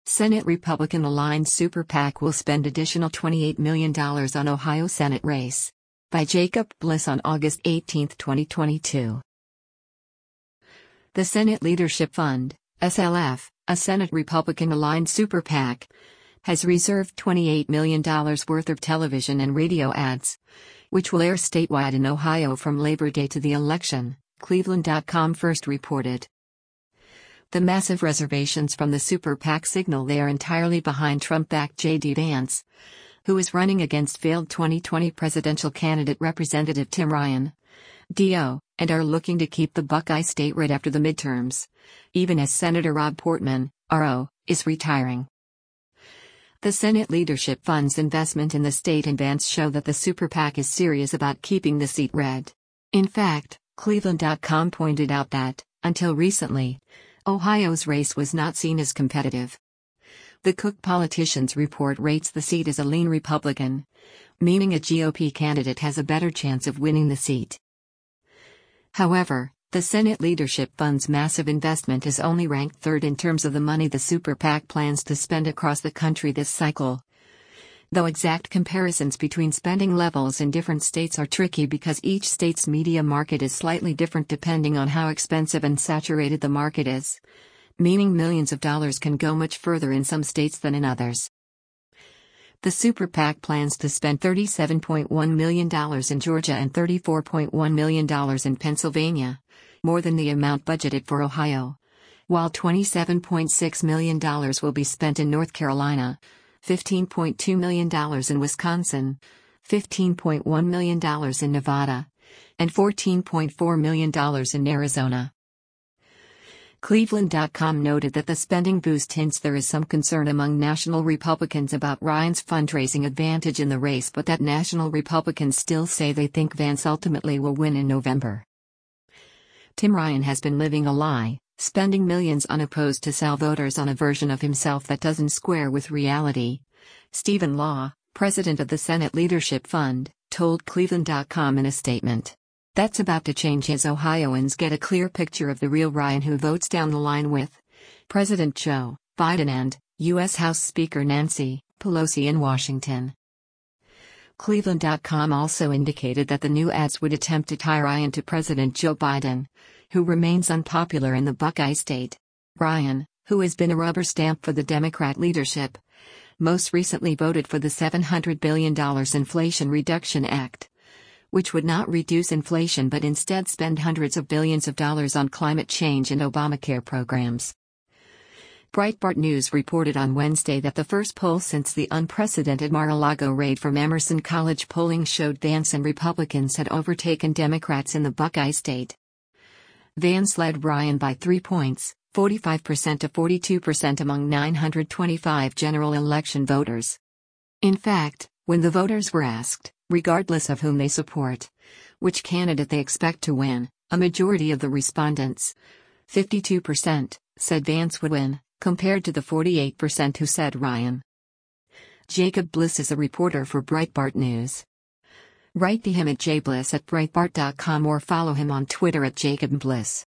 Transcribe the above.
Senate Republican-aligned super PAC will spend additional $28 million on Ohio Senate race. By Jacob Bliss on August 18, 2022. The Senate Leadership Fund, SLF, a Senate Republican-aligned super PAC, has reserved $28 million worth of television and radio ads, which will air statewide in Ohio from Labor Day to the election, Cleveland.com first reported. The massive reservations from the super PAC signal they are entirely behind Trump-backed J.D. Vance, who is running against failed 2020 presidential candidate Representative Tim Ryan, D.O., and are looking to keep the Buckeye State red after the midterms, even as Senator Rob Portman, R.O., is retiring. The Senate Leadership Fund's investment in the state and Vance show that the super PAC is serious about keeping the seat red. In fact, Cleveland.com pointed out that, until recently, Ohio's race was not seen as competitive. The Cook Politicians report rates the seat as a lean Republican, meaning a GOP candidate has a better chance of winning the seat. However, the Senate Leadership Fund's massive investment is only ranked third in terms of the money the super PAC plans to spend across the country this cycle. Though exact comparisons between spending levels in different states are tricky because each state's media market is slightly different depending on how expensive and saturated the market is, meaning millions of dollars can go much further in some states than in others. The super PAC plans to spend $37.1 million in Georgia and $34.1 million in Pennsylvania, more than the amount budgeted for Ohio, while $27.6 million will be spent in North Carolina, $15.2 million in Wisconsin, $15.1 million in Nevada, and $14.4 million in Arizona. Cleveland.com noted that the spending boost hints there is some concern among national Republicans about Ryan's fundraising advantage in the race, but that national Republicans still say they think Vance ultimately will win in November. Tim Ryan has been living a lie, spending millions unopposed to sell voters on a version of himself that doesn't square with reality, Stephen Law, president of the Senate Leadership Fund, told Cleveland.com in a statement. That's about to change as Ohioans get a clear picture of the real Ryan who votes down the line with President Joe Biden and U.S. House Speaker Nancy Pelosi in Washington. Cleveland.com also indicated that the new ads would attempt to tie Ryan to President Joe Biden, who remains unpopular in the Buckeye State. Ryan, who has been a rubber stamp for the Democrat leadership, most recently voted for the $700 billion Inflation Reduction Act, which would not reduce inflation but instead spend hundreds of billions of dollars on climate change and Obamacare programs. Breitbart News reported on Wednesday that the first poll since the unprecedented Mar-a-Lago raid from Emerson College polling showed Vance and Republicans had overtaken Democrats in the Buckeye State. Vance led Ryan by 3 points, 45% to 42% among 925 general election voters. In fact, when the voters were asked, regardless of whom they support, which candidate they expect to win, a majority of the respondents, 52%, said Vance would win, compared to the 48% who said Ryan. Jacob Bliss is a reporter for Breitbart News. Write to him at jbliss@breitbart.com or follow him on Twitter at @JacobBliss.